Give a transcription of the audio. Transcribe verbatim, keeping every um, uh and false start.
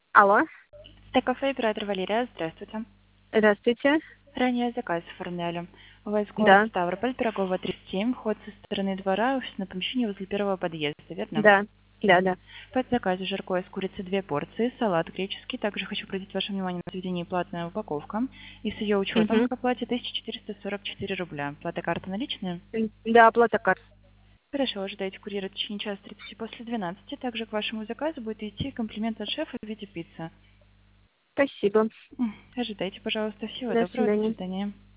Алло, Стек-кафе, оператор Валерия, здравствуйте. здравствуйте. Ранее заказ оформляли. У вас город Да, Ставрополь, Пирогова, тридцать семь, вход со стороны двора, офисное помещение возле первого подъезда, верно? да, да, да. Под заказу жаркое с курицей две порции, салат греческий. Также хочу обратить ваше внимание на заведение платная упаковка. И с ее учетом Угу. к оплате тысяча четыреста сорок четыре рубля. Плата карта наличная? Да, оплата карт. Хорошо, ожидайте курьера в течение часа тридцати после двенадцати. Также к вашему заказу будет идти комплимент от шефа в виде пиццы. Спасибо. М, Ожидайте, пожалуйста. Всего До доброго, до свидания. свидания.